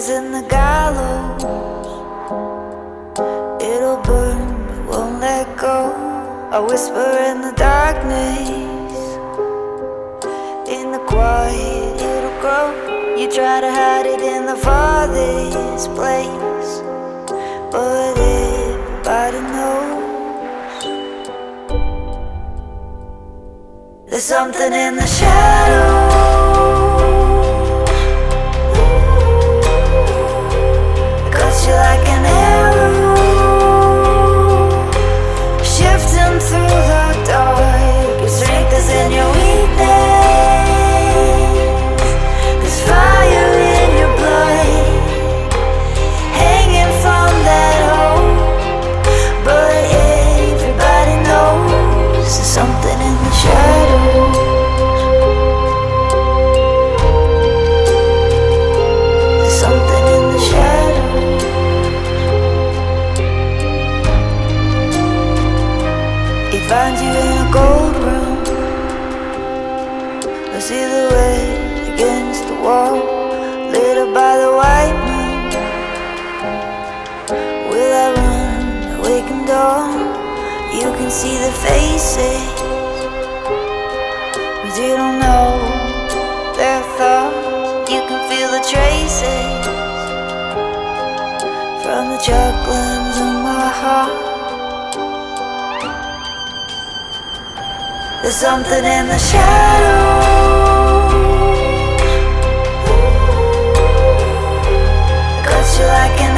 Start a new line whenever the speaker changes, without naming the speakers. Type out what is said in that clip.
is in the gallows. It'll burn but won't let go. I whisper in the darkness. In the quiet it'll grow. You try to hide it in the farthest place, but everybody knows. There's something in the shadows. Cuts you like an arrow, shifting through the dark. Your strength is in your weakness. There's fire in your blood, hanging from that hope. But everybody knows there's something in the shadows. There's something in the shadows. It finds you in a cold room, a silhouette against the wall, lit up by the white moon. Will I run, awaken dawn? You can see the faces, but you don't know their thoughts. You can feel the traces from the chalk lines on my heart. There's something in the shadows. Cuts you like an